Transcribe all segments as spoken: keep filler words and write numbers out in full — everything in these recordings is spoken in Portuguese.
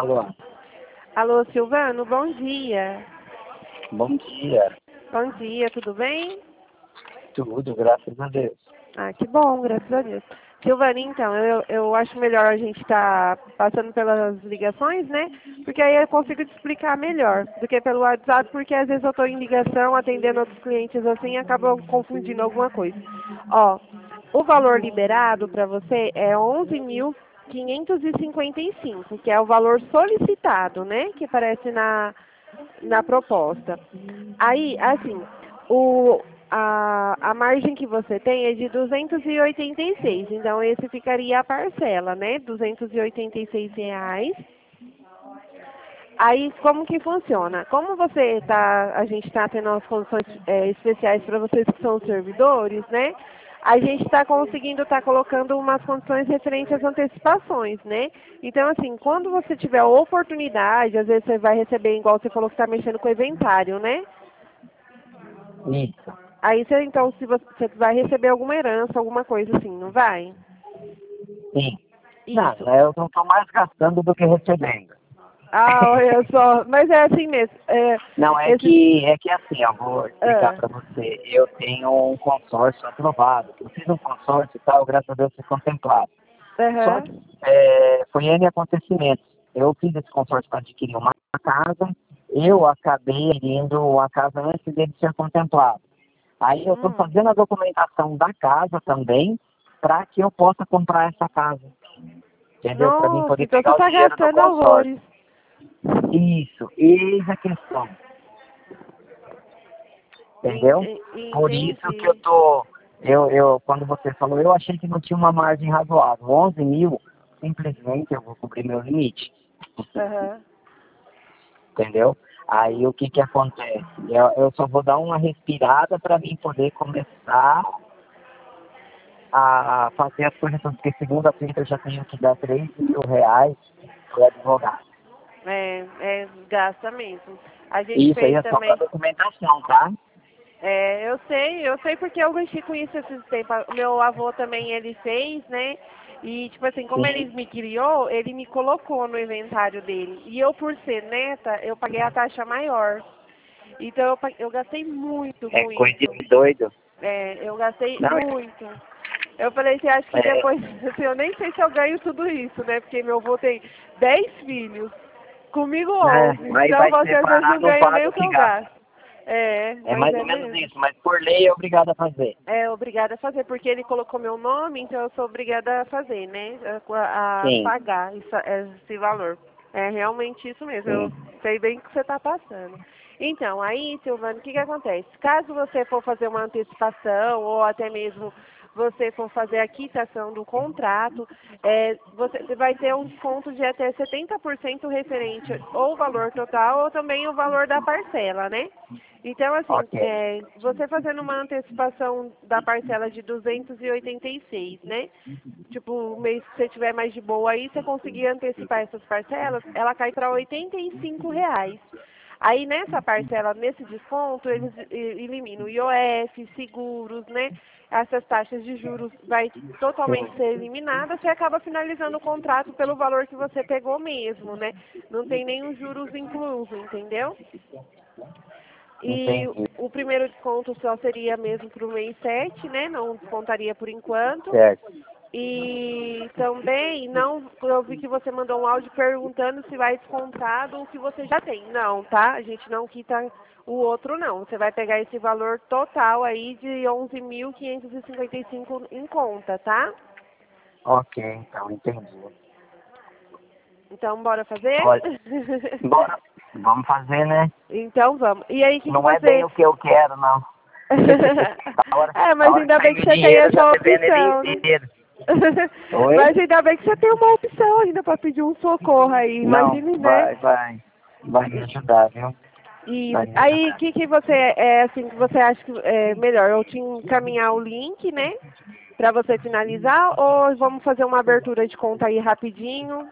Alô, Alô, Silvano, bom dia. bom dia. Bom dia, tudo bem? Tudo, graças a Deus. Ah, que bom, graças a Deus. Silvano, então, eu, eu acho melhor a gente estar passando pelas ligações, né? Porque aí eu consigo te explicar melhor do que pelo WhatsApp, porque às vezes eu estou em ligação, atendendo outros clientes assim, e acabam confundindo alguma coisa. Ó, o valor liberado para você é onze mil quinhentos e cinquenta e cinco, que é o valor solicitado, né? Que aparece na, na proposta. Aí, assim, o, a, a margem que você tem é de duzentos e oitenta e seis, então esse ficaria a parcela, né? duzentos e oitenta e seis reais. Aí, como que funciona? Como você tá, a gente está tendo as condições é, especiais para vocês que são servidores, né? A gente está conseguindo estar colocando umas condições referentes às antecipações, né? Então, assim, quando você tiver a oportunidade, às vezes você vai receber, igual você falou que está mexendo com o inventário, né? Isso, Aí você, então, se você, você vai receber alguma herança, alguma coisa assim, não vai? sim. Não, Isso. eu não estou mais gastando do que recebendo. Ah, olha só. Mas é assim mesmo. É, Não, é esses, que, é que assim, eu vou explicar ah, para você. Eu tenho um consórcio aprovado. Eu fiz um consórcio e tal, graças a Deus fui contemplado. Só aham. que é, foi N acontecimentos. Eu fiz esse consórcio para adquirir uma casa, eu acabei adquirindo a casa antes dele ser contemplado. Aí eu estou Hum. fazendo a documentação da casa também, para que eu possa comprar essa casa. Entendeu? Para mim Nossa, poder então você pegar o está dinheiro do gastando consórcio. horrores. Isso, eis a questão. Entendeu? Ente- Por isso que eu Entendi. tô. Eu, eu, quando você falou, eu achei que não tinha uma margem razoável. onze mil, simplesmente eu vou cobrir meu limite. Aham. Entendeu? Aí o que que acontece? Eu, eu só vou dar uma respirada para mim poder começar a fazer as coisas, porque segunda-feira eu já tenho que dar três mil reais para o advogado. É, é, gasta mesmo. A gente Isso aí fez é só para também. documentação, tá? É, eu sei, eu sei porque eu mexi com isso esses tempos. O meu avô também, ele fez, né? E, tipo assim, como ele Sim. me criou, ele me colocou no inventário dele. E eu, por ser neta, eu paguei a taxa maior. Então, eu, pa- eu gastei muito É com coisa isso. de doido. É, eu gastei Não, muito. Eu falei assim, acho que é, depois, assim, eu nem sei se eu ganho tudo isso, né? Porque meu avô tem dez filhos, comigo onze. é, aí Então, vai você às vezes separar, não não ganha nem paga o o que que eu gasta. gasto. É, É mas mais é ou menos mesmo. isso, mas por lei é obrigado a fazer. É obrigada a fazer, porque ele colocou meu nome, então eu sou obrigada a fazer, né? A, a Sim, pagar isso, esse valor. É realmente isso mesmo, eu sim. sei bem o que você está passando. Então, aí, Silvano, o que, que acontece? Caso você for fazer uma antecipação ou até mesmo você for fazer a quitação do contrato, é, você vai ter um desconto de até setenta por cento referente ou o valor total ou também o valor da parcela, né? Então, assim, Ok. é, você fazendo uma antecipação da parcela de duzentos e oitenta e seis, né? Tipo, o mês que você tiver mais de boa aí, você conseguir antecipar essas parcelas, ela cai para oitenta e cinco reais. Aí nessa parcela, nesse desconto, eles e- eliminam I O F, seguros, né? Essas taxas de juros vai totalmente Sim, ser eliminada, você acaba finalizando o contrato pelo valor que você pegou mesmo, né? Não tem nenhum juros incluso, entendeu? E entendi. o primeiro desconto só seria mesmo para o mês sete, né? Não descontaria por enquanto. Certo. E também não, eu vi que você mandou um áudio perguntando se vai descontado o que você já tem. Não, tá? A gente não quita o outro não. Você vai pegar esse valor total aí de onze mil quinhentos e cinquenta e cinco em conta, tá? Ok, então, entendi. Então bora fazer? Olha, bora. Vamos fazer, né? Então vamos. E aí, o que, que Não é bem você... o que eu quero, não. A hora, É, a mas hora que ainda bem sair que o você tem dinheiro, eu já essa devendo ele opção, né? inteiro. Oi? Mas ainda bem que você tem uma opção ainda para pedir um socorro aí, Não, imagine, né? vai, vai. Vai me ajudar, viu? Isso. Vai me Aí, o ajudar. que, que você é assim que você acha que é melhor? Eu te encaminhar o link, né? Para você finalizar, ou vamos fazer uma abertura de conta aí rapidinho?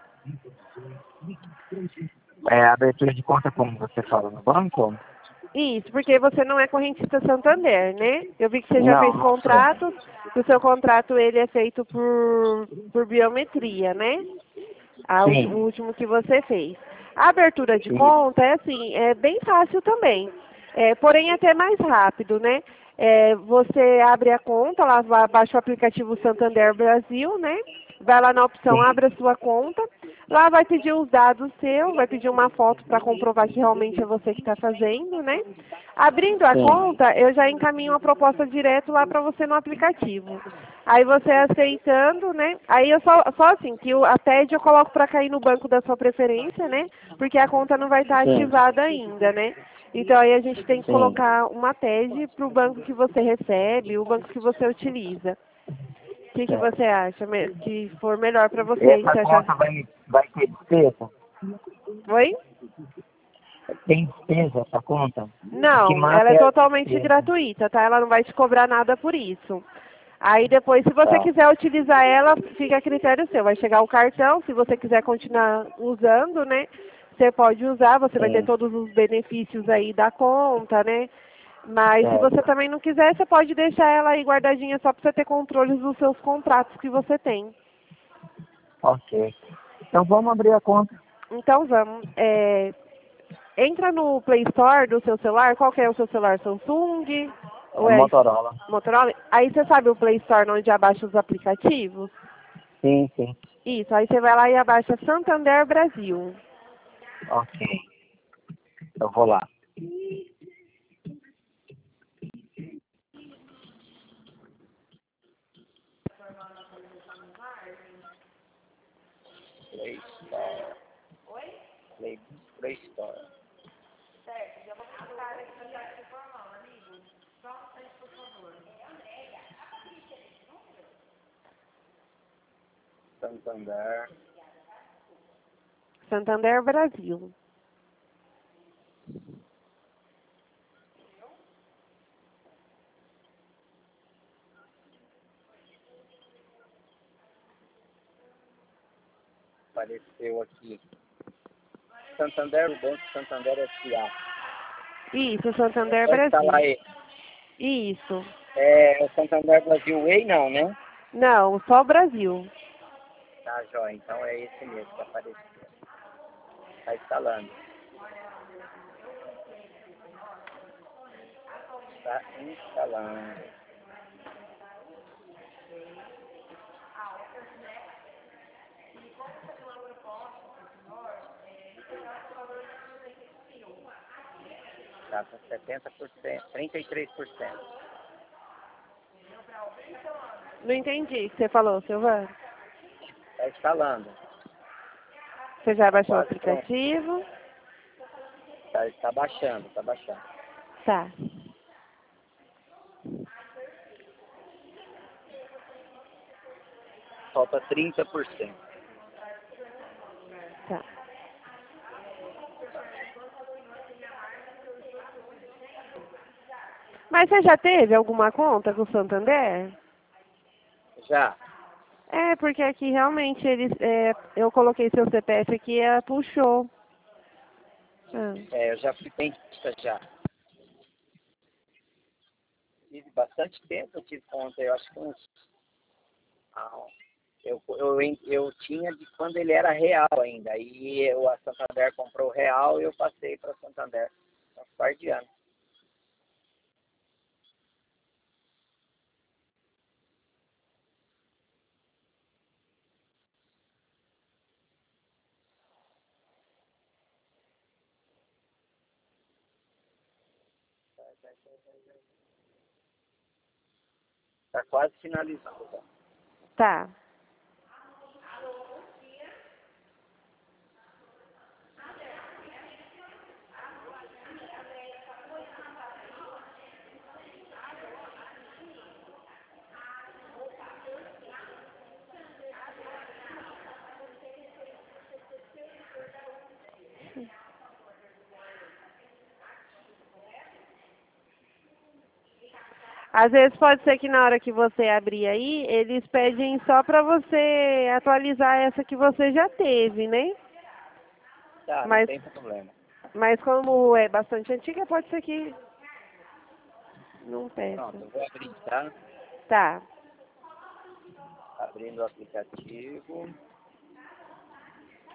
É, a abertura de conta, como você fala, no banco? Isso, porque você não é correntista Santander, né? Eu vi que você já Não, fez não sou. contratos, o seu contrato ele é feito por, por biometria, né? A, o Sim. último que você fez. A abertura de Sim. conta é assim, é bem fácil também. É, porém, é até mais rápido, né? É, você abre a conta, lá vai- baixa o aplicativo Santander Brasil, né? Vai lá na opção Sim. Abra a sua conta. Lá vai pedir os dados seus, vai pedir uma foto para comprovar que realmente é você que está fazendo, né? Abrindo a Sim. conta, eu já encaminho a proposta direto lá para você no aplicativo. Aí você aceitando, né? Aí eu só, só assim, que o, a T E D eu coloco para cair no banco da sua preferência, né? Porque a conta não vai estar Sim. ativada ainda, né? Então aí a gente tem que Sim. colocar uma T E D para o banco que você recebe, o banco que você utiliza. O que, que Certo. você acha me- que for melhor para você? Essa Você acha... conta vai, vai ter despesa? Oi? Tem despesa essa conta? O que Não, ela mata é é a totalmente despesa. gratuita, tá? Ela não vai te cobrar nada por isso. Aí depois, se você Tá. quiser utilizar ela, fica a critério seu. Vai chegar o cartão, se você quiser continuar usando, né? Você pode usar, você vai ter Sim. todos os benefícios aí da conta, né? Mas se você Certo. também não quiser, você pode deixar ela aí guardadinha só para você ter controle dos seus contratos que você tem. Ok. Então vamos abrir a conta. Então vamos. É, entra no Play Store do seu celular. Qual que é o seu celular? Samsung? Ou É é Motorola. Motorola? Aí você sabe o Play Store onde abaixa os aplicativos? Sim, sim. Isso, aí você vai lá e abaixa Santander Brasil. Ok. Eu vou lá. Play Store. Play, Play Store. Santander. Santander Brasil. Apareceu aqui. Santander, o Banco Santander S A. Isso, Santander Pode instalar Brasil. aí. Isso. É o Santander Brasil Way, não, né? Não, só Brasil. Tá, jóia. Então é esse mesmo que apareceu. Tá instalando. Tá instalando. Tá com setenta por cento, trinta e três por cento. Não entendi o que você falou, Silvana. Tá instalando. Você já Tá baixou o quase pronto. aplicativo? Tá, tá baixando, tá baixando. Tá. Falta trinta por cento. Tá. Mas você já teve alguma conta com o Santander? Já. É, porque aqui realmente eles, é, eu coloquei seu C P F aqui e ela puxou. Ah. É, eu já fui dentista já. Tive bastante tempo, eu tive conta, eu acho que uns... Ah, eu, eu, eu tinha de quando ele era real ainda. Aí eu, a Santander comprou o real e eu passei para Santander. Uns par de anos. Tá quase finalizando. Tá? Tá. Às vezes pode ser que na hora que você abrir aí, eles pedem só para você atualizar essa que você já teve, né? Tá, não Mas, tem problema. mas como é bastante antiga, pode ser que não peça. Pronto, eu vou abrir, tá? Tá. Abrindo o aplicativo.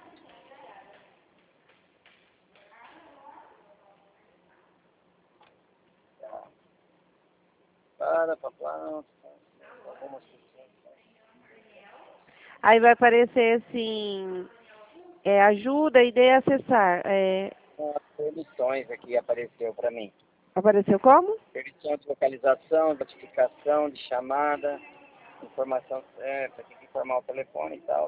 entrada para planta, algumas questões. Aí vai aparecer assim, é, ajuda, ideia, acessar. É, As permissões aqui apareceu para mim. apareceu como? Permissão de localização, notificação de chamada, informação certa, tem que informar o telefone e tal.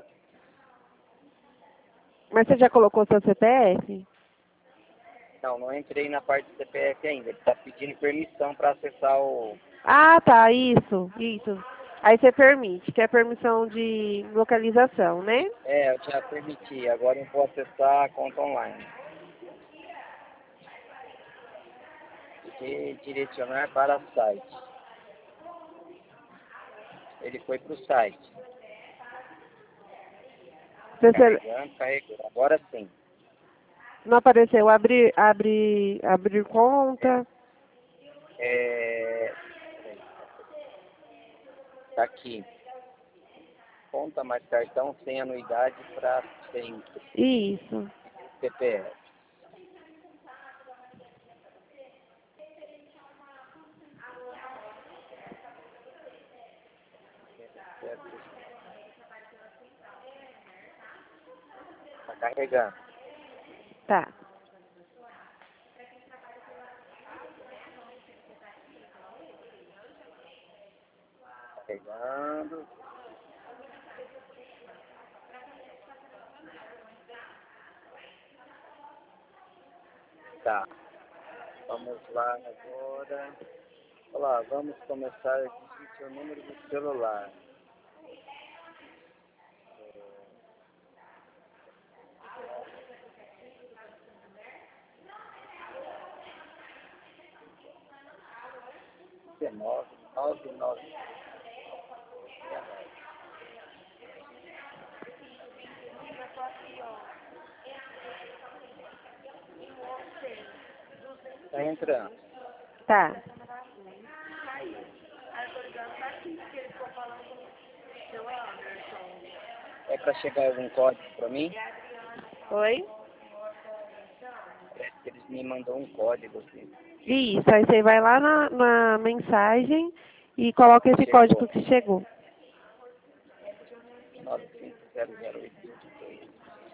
Mas você já colocou seu C P F? Não, não entrei na parte do C P F ainda. Ele está pedindo permissão para acessar o... Ah, tá, isso, isso. Aí você permite, que é permissão de localização, né? É, eu já permiti. Agora eu vou acessar a conta online. E direcionar para o site. Ele foi para o site. Você, Carregando, carregou. Agora sim. não apareceu abrir, abrir, abrir conta? É... Tá aqui. Conta mais cartão sem anuidade para sempre. Isso. C P F. Tá carregando. Tá. Carregando. Tá. Vamos lá agora. Olá, vamos começar. Digite o número do celular. dezenove, nove nove. Tá entrando. Tá. É para chegar algum código para mim? Oi? Parece que eles me mandou um código assim. Isso, aí você vai lá na, na mensagem e coloca esse Chegou. código que chegou. nove cinco zero zero oito dois.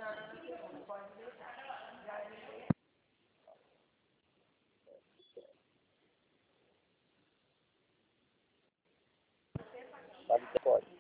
Sabe o código?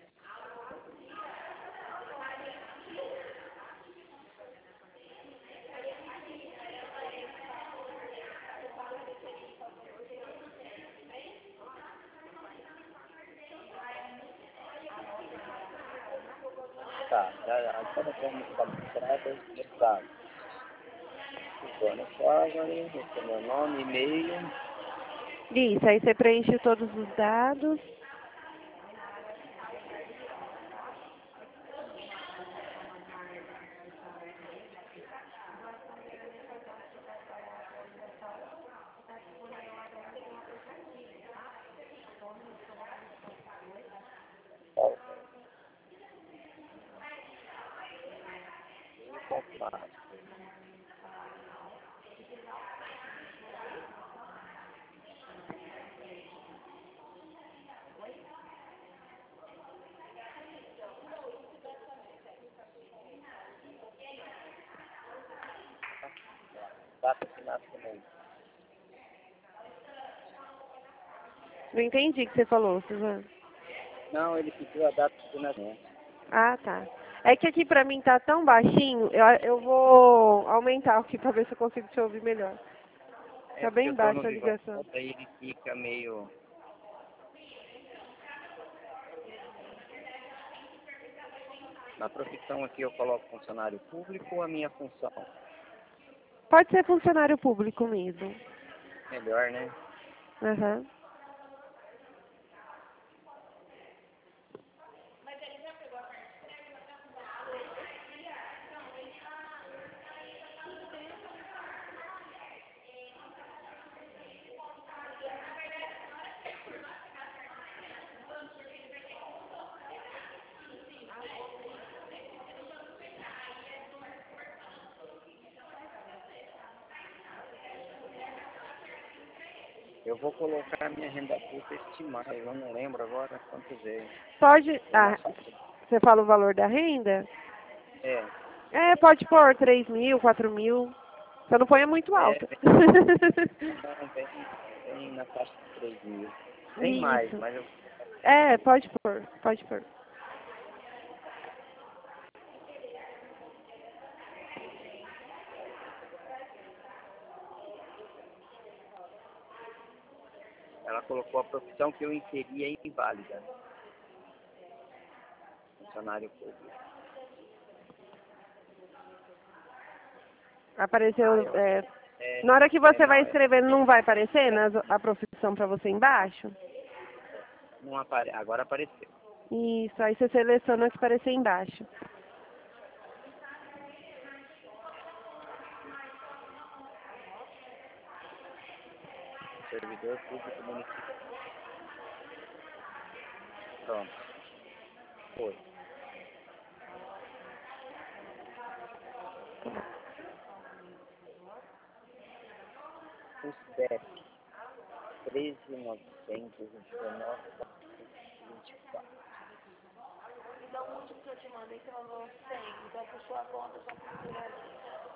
Tá, já, agora vamos para a entrada de dados. Antônio Fávaro, esse é meu nome, e-mail. Isso, aí você preenche todos os dados. Confirmado. Data de nascimento. Não entendi o que você falou, Suzana. Não, ele pediu a data de nascimento. Ah, tá. É que aqui pra mim tá tão baixinho, eu, eu vou aumentar aqui pra ver se eu consigo te ouvir melhor. É Tá porque bem eu tô no baixa a Viva ligação. Voz, aí ele fica meio... Na profissão aqui eu coloco funcionário público ou a minha função? Pode ser funcionário público mesmo. Melhor, né? Aham. Eu vou colocar a minha renda bruta estimada, eu não lembro agora quanto veio. Pode. É Ah, mais fácil. você fala o valor da renda? É, É, pode pôr três mil, quatro mil. Só não ponha muito é, alta. vem, não, vem, vem na faixa de três mil. Tem mais, Isso. mas eu. É, pode pôr, pode pôr. Ela colocou a profissão que eu inseria é inválida. Funcionário público. Apareceu. Ah, eu acho É, que é, na hora que é você não, vai é, escrevendo, não vai aparecer nas, a profissão para você embaixo? não apare, agora apareceu. Isso, aí você seleciona o que aparecer embaixo. Servidor público municipal. Pronto. Foi. Os D E P treze mil novecentos e dezenove ponto vinte e quatro. Então, o último que eu te mandei, você mandou cem. Então, puxou a conta, só procura ali.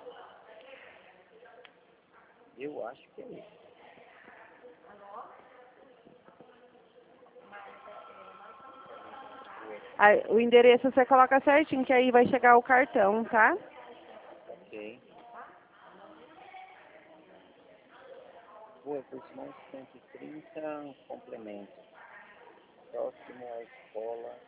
Eu acho que é isso. Aí, o endereço você coloca certinho, que aí vai chegar o cartão, tá? Ok. Rua Cursimão cento e trinta, complemento. Próximo à escola.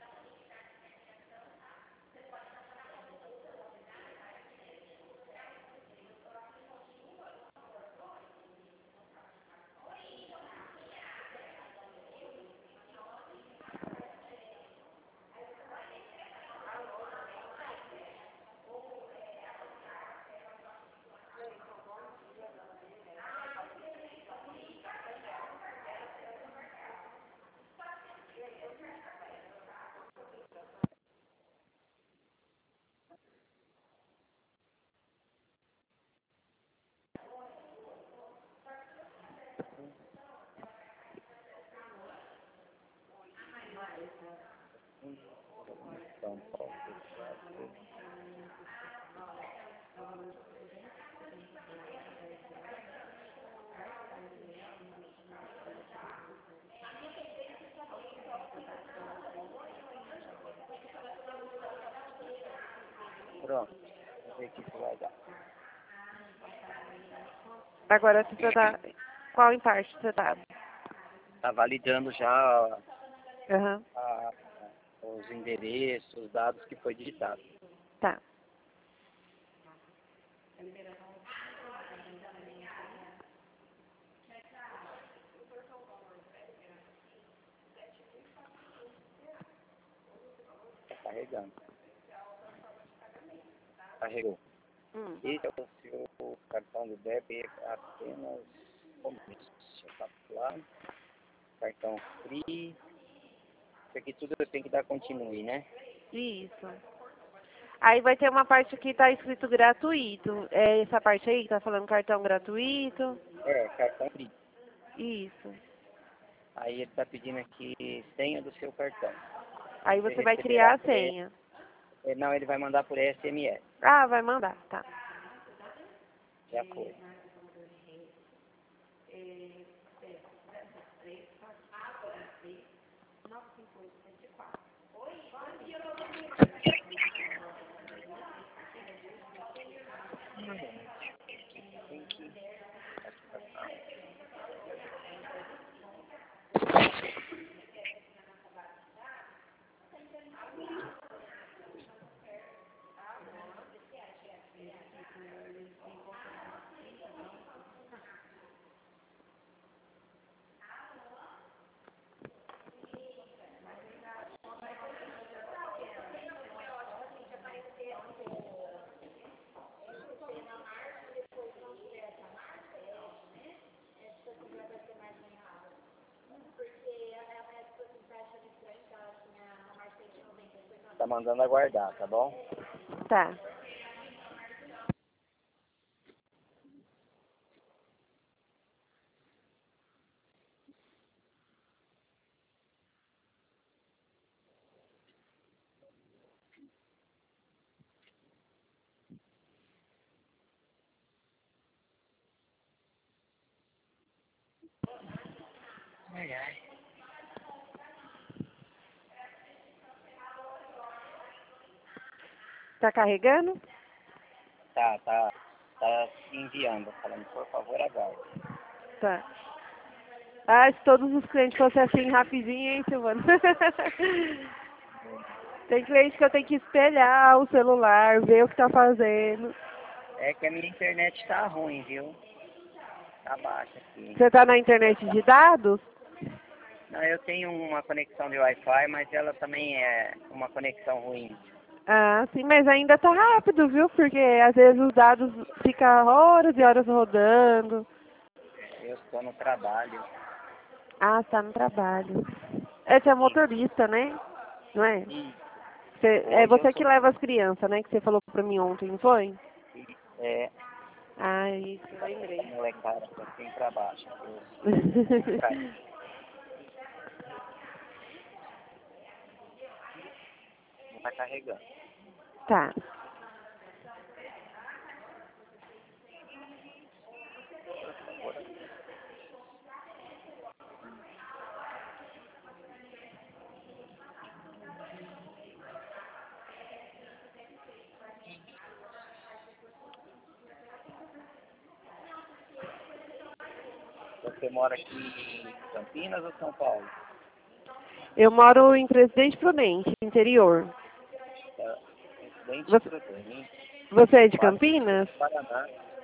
São Paulo. Pronto. Vamos ver o que vai dar. Agora você tá. Qual em parte você tá? Está validando já Aham. a, os endereços, os dados que foi digitado. Tá. Está carregando. Carregou. Hum. Esse é o seu cartão do débito apenas começo. Deixa eu lá. Cartão free. Isso aqui tudo eu tenho que dar continue, né? Isso. Aí vai ter uma parte que tá escrito gratuito. É essa parte aí que tá falando cartão gratuito. É, cartão free. Isso. Aí ele está pedindo aqui senha do seu cartão. Aí Você você vai receberá criar a por S... senha. Não, ele vai mandar por S M S. Ah, vai mandar, tá. Já foi. Tem que... Tá mandando aguardar, tá bom? Tá. Ai, ai. Tá carregando? Tá, tá. Tá enviando, falando, por favor, aguarde. Tá. Ah, se todos os clientes fossem assim rapidinho, hein, Silvana? Tem cliente que eu tenho que espelhar o celular, ver o que tá fazendo. É que a minha internet tá ruim, viu? Tá baixa aqui. Você tá na internet de dados? Não, eu tenho uma conexão de Wi-Fi, mas ela também é uma conexão ruim. Ah, sim, mas ainda tá rápido, viu? Porque às vezes os dados ficam horas e horas rodando. Eu estou no trabalho. Ah, tá no trabalho. É, você é E, motorista, né? Não é? e Você, é hoje eu você sou que leva as crianças, né? Que você falou pra mim ontem, não foi? é, Ah, isso, eu lembrei. molecada, assim pra baixo. Eu, pra, não tá carregando. Tá. Você mora aqui em Campinas ou São Paulo? Eu moro em Presidente Prudente, interior. Tá? Presidente Você, Prudente, você é de quase Campinas? Paraná.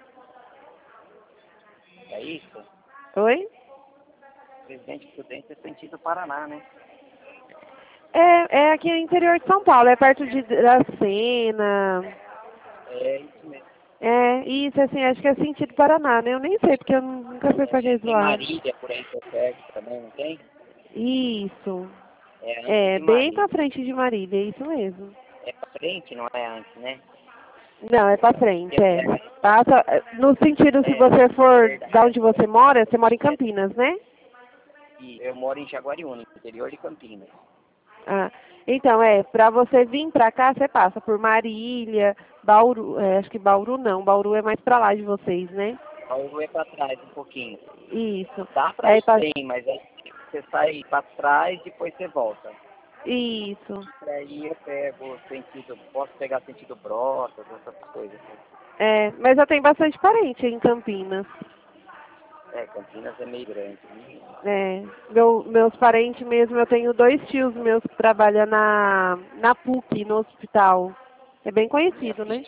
É isso? Oi? Presidente Prudente é sentido Paraná, né? É, é aqui no interior de São Paulo, é perto de Dracena. É isso mesmo. É, isso, assim, acho que é sentido Paraná, né? Eu nem sei, porque eu nunca fui pra aquele Tem lado. Marília por aí por perto também, não tem? Isso. É antes É, de bem pra Marília. frente de Marília, é isso mesmo. É pra frente, não é antes, né? Não, é pra frente, Eu é. pego, Passa, no sentido, se é, você é for verdade. da onde você mora, você mora em Campinas, né? E eu moro em Jaguariúna, no interior de Campinas. Ah, então, é, pra você vir pra cá, você passa por Marília, Bauru, é, acho que Bauru não, Bauru é mais pra lá de vocês, né? Bauru é pra trás um pouquinho. Isso. Dá pra Aí, ir pa- bem, mas aí você sai pra trás e depois você volta. isso. E aí eu pego sentido, posso pegar sentido Brotas, essas coisas. Assim. É, mas eu tenho bastante parente em Campinas. É, Campinas é meio grande. Né? É, meu, meus parentes mesmo, eu tenho dois tios meus que trabalham na, na PUC, no hospital. É bem Minha conhecido, né? filha,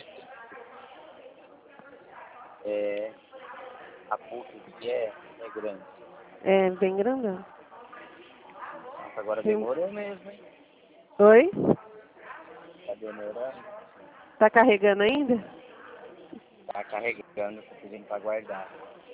é, a PUC que é, é grande. É, bem grandão. Nossa, agora Tem- demorou mesmo, hein? Oi? Tá demorando. Tá carregando ainda? Tá carregando, tô pedindo pra guardar.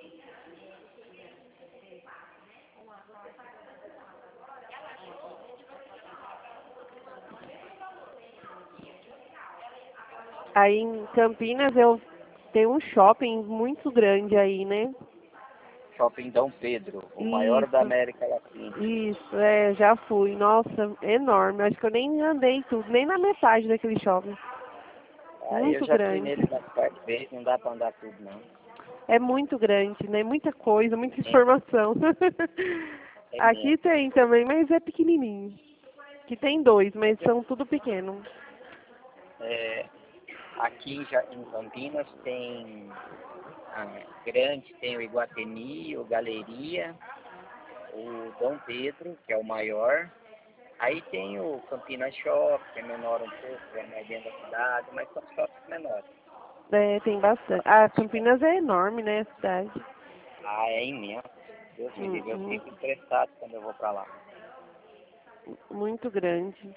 Aí em Campinas eu tenho um shopping muito grande aí, né? Shopping Dom Pedro, o maior da Isso, América Latina. isso, é, já fui. Nossa, enorme. Acho que eu nem andei tudo, nem na metade daquele shopping. Aí eu Muito já fui grande. nele umas quatro vezes, não dá pra andar tudo não. É muito grande, né? Muita coisa, muita É, informação. é Aqui mesmo. tem também, mas é pequenininho. Aqui tem dois, mas são tudo pequenos. É, aqui em Ja- em Campinas tem a grande, tem o Iguatemi, o Galeria, o Dom Pedro, que é o maior. Aí tem o Campinas Shopping, que é menor um pouco, é mais dentro da cidade, mas são shoppings menores. É, tem bastante. Ah, Campinas é enorme, né, a cidade. Ah, é imenso. Deus me livre, eu Uhum. fico estressado quando eu vou pra lá. Muito grande.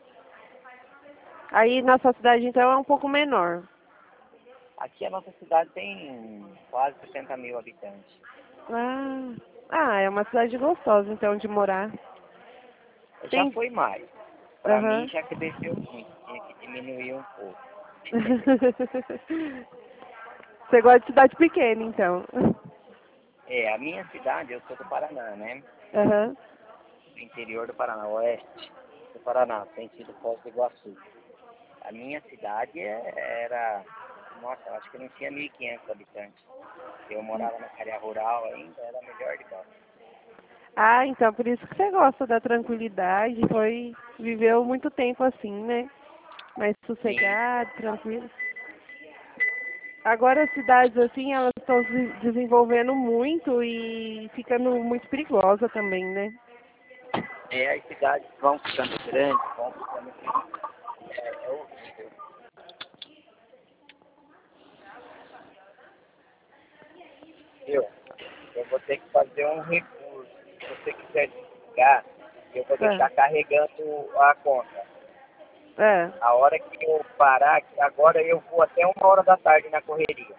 Aí na sua cidade, então, é um pouco menor. Aqui a nossa cidade tem quase sessenta mil habitantes. Ah, ah, é uma cidade gostosa, então, de morar. Já Tem... foi mais. Pra mim Aham. já cresceu muito, tinha que diminuir um pouco. Você gosta de cidade pequena, então. É, a minha cidade, eu sou do Paraná, né? Aham. Do interior do Paraná, oeste do Paraná, sentido Foz do Iguaçu. A minha cidade é- era, nossa, eu acho que não tinha mil e quinhentos habitantes. Eu morava na área rural ainda, era melhor de baixo. Ah, então por isso que você gosta da tranquilidade, foi, viveu muito tempo assim, né? Mais Sim. sossegado, tranquilo. Agora as cidades assim, elas estão se desenvolvendo muito e ficando muito perigosa também, né? É, as cidades vão ficando grandes, vão ficando grandes. É, é horrível. Viu? Eu vou ter que fazer um recurso. Se você quiser desligar, eu vou É, deixar carregando a conta. é, A hora que eu parar, que agora eu vou até uma hora da tarde na correria.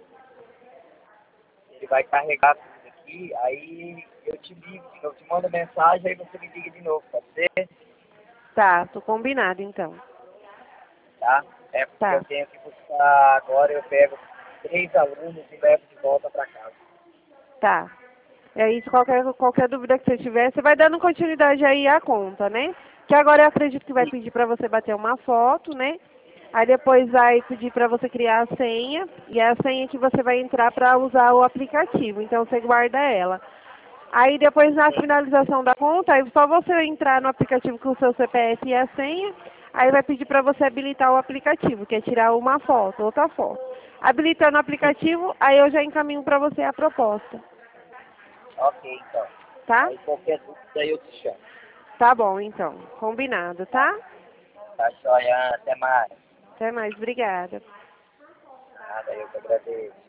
Ele vai carregar tudo aqui, aí eu te ligo, eu te mando mensagem, aí você me liga de novo, pode ser? tá, tô combinado então. Tá? É porque eu Tá, tenho que buscar agora, eu pego três alunos e levo de volta para casa. tá. É isso, qualquer, qualquer dúvida que você tiver, você vai dando continuidade aí à conta, né? Que agora eu acredito que vai E, pedir para você bater uma foto, né? Aí depois vai pedir para você criar a senha, e é a senha que você vai entrar para usar o aplicativo, então você guarda ela. Aí depois na sim, finalização da conta, aí só você entrar no aplicativo com o seu C P F e a senha, aí vai pedir para você habilitar o aplicativo, que é tirar uma foto, outra foto. Habilitando o sim. aplicativo, aí eu já encaminho para você a proposta, Ok, então. tá? Aí qualquer dúvida eu te chamo. Tá bom, então. Combinado, Tá? tá? Tá, joia. Até mais. Até mais. Obrigada. Nada, eu que agradeço.